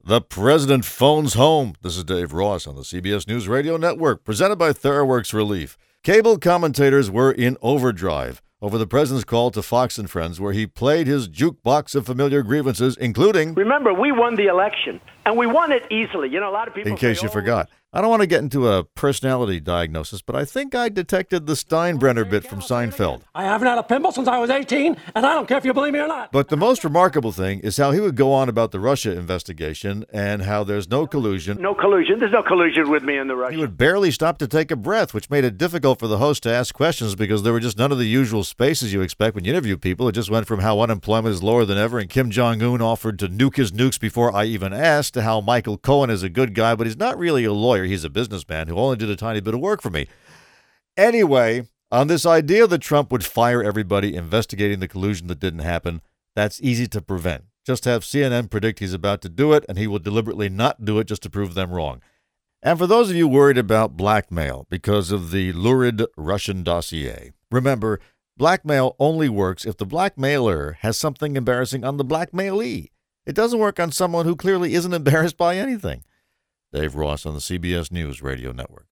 The President Phones Home. This is Dave Ross on the CBS News Radio Network, presented by TheraWorks Relief. Cable commentators were in overdrive over the president's call to Fox and Friends, where he played his jukebox of familiar grievances, including... Remember, we won the election, and we won it easily. You know, a lot of people... In case you forgot. I don't want to get into a personality diagnosis, but I think I detected the Steinbrenner bit from Seinfeld. I haven't had a pimple since I was 18, and I don't care if you believe me or not. But the most remarkable thing is how he would go on about the Russia investigation and how there's no collusion. No collusion. There's no collusion with me and the Russians. He would barely stop to take a breath, which made it difficult for the host to ask questions because there were just none of the usual spaces you expect when you interview people. It just went from how unemployment is lower than ever and Kim Jong-un offered to nuke his nukes before I even asked to how Michael Cohen is a good guy, but he's not really a lawyer. He's a businessman who only did a tiny bit of work for me. Anyway, on this idea that Trump would fire everybody investigating the collusion that didn't happen, that's easy to prevent. Just have CNN predict he's about to do it, and he will deliberately not do it just to prove them wrong. And for those of you worried about blackmail because of the lurid Russian dossier, remember, blackmail only works if the blackmailer has something embarrassing on the blackmailee. It doesn't work on someone who clearly isn't embarrassed by anything. Dave Ross on the CBS News Radio Network.